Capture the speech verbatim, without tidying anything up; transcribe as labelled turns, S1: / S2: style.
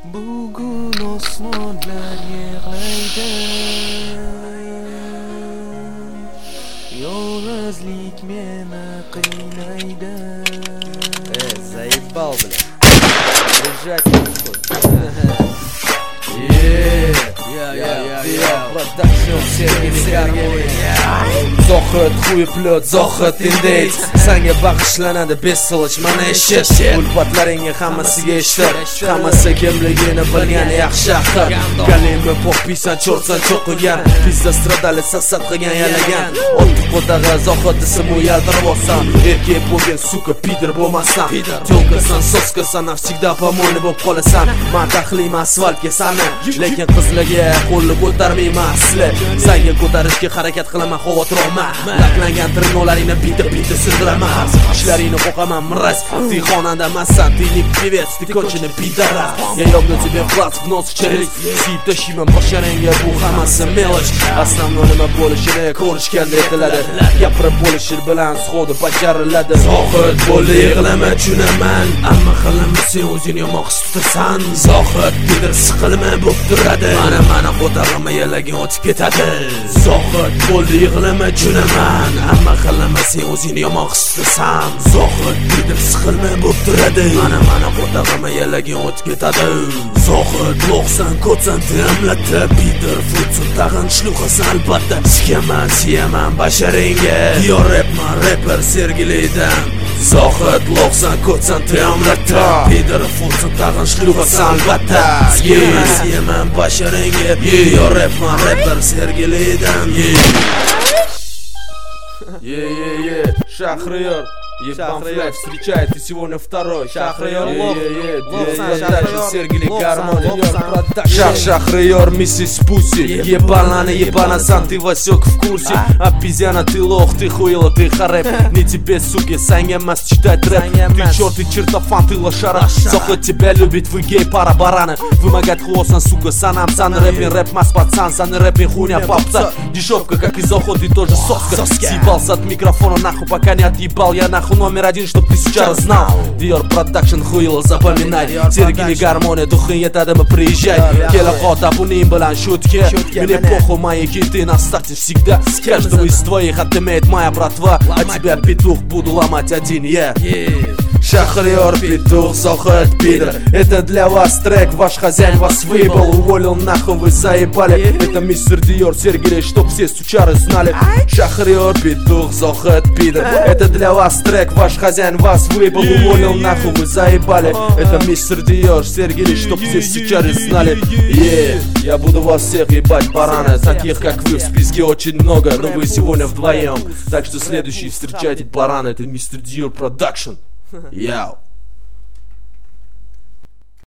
S1: Bugun osmonlar yig'laydi, yolg'izlik meni qiynaydi.
S2: Ey, zaебал, блядь. Лежать нахуй.
S3: Yeah, yeah, yeah, yeah.
S2: Production Sergeli Garmoniy.
S3: Zohid Xuyiplot, Zohid Indeyt. Senga bag'ishlanadi besh qilich mana eshit. Ulfatlaringga hammasiga eshit. Hammasi kimligini bilgan yaxshi axir. Kalima poppisan, cho'rsan cho'qigan. Bizda stradali sasat qilgan yalagan. Olti qo'dag'a Zohid ismi yaltirib olsan. Erkak bo'lgan suka pidir bo'lmasan. Tyo'lkasan, soskasan, навсегда помойный bo'lib qolasan. Men taxlim asfaltga sani, lekin qizlarga qo'lni ko'tarmayman asli. Senga ko'tarishga harakat qilaman, xavotir olma. Laklangan tirnoqlaringni bitta-bitta sindiraman. Ishlaringni qo'qaman miras. Ты xonanda emassan, ты не певец, ты конченый пидорас. Я ёбну тебе плац в нос через. Siyib tashiyman boshlarangga, bu hammasi mелочь. Основной nima bo'lishini ko'rishganda aytiladi. Gapirib bo'lish bilan suhodi bajariladi. Zohid bo'ldi yig'lama tushunaman, ammo qilinma sen o'zing yomon his tutasan. Zohid pidir siqilma bo'lib turadi. Mana mana qo'tarma yalagan o'tib ketadi. Zohid bo'ldi yig'lama tushunaman, ammo qilinma sen o'zing yomon his tutasan. Zohid pidir siqilma bo'lib turadi. Mana mana qo'tarma yalagan o'tib ketadi. Zohid lo'qsan ko'tsan temlata pidir futsun tag'in shluqasan albatta. Siyaman siyaman basharingga, diyor rapman rapper Sergelidan. Zohid lo'qsan ko'tsan temlata pidir futsun tag'in shluqasan albatta. Siyaman siyaman basharingga, diyor rapman rapper Sergelidan. Е-е-е, Шахриор, Ебанфляк встречает и сегодня второй. Шахриор лох, дальше Сергели Гармоний. Шах Шахриор, миссис Пусси. Ебанана, ебанасан, ты Васек в курсе. Обезьяна, ты лох, ты хуила, ты харэп. Не тебе, суки, Саня мас читать рэп. Ты черт, ты чертофан, ты лошара. Зохот тебя любит, вы гей, пара бараны. Вымогать хлосан, сука, санам, сан рэпин, рэп мас пацан, сан рэпин, хуйня попца. Дешевка, как и Зохот, и тоже соска. Съебался от микрофона нахуй, пока не отъебал я нахуй номер один, чтоб ты сейчас знал. Dior Production хуйло запоминай. Сергели Гармония, духын yetadimi приезжай. Kela qota buning bilan shutga. Мне похуй, мои хиты на старте всегда. Каждого из твоих отымеет моя братва. А тебя петух буду ломать один я. Шахриор, петух, Zohid, пидор. Это для вас трек, ваш хозяин вас выебал. Уволил нахуй, вы заебали. Это мистер Dior, Сергели, чтоб все сучары знали. Шахриор, петух, Zohid, пидор. Это для вас трек, ваш хозяин вас выебал. Уволил нахуй, вы заебали. Это мистер Dior, Сергели, чтоб все сучары знали. Yeah. Я буду вас всех ебать, бараны. Таких как вы в списке очень много, но вы сегодня вдвоем. Так что следующий встречайте бараны. Это мистер Dior Production. Яу.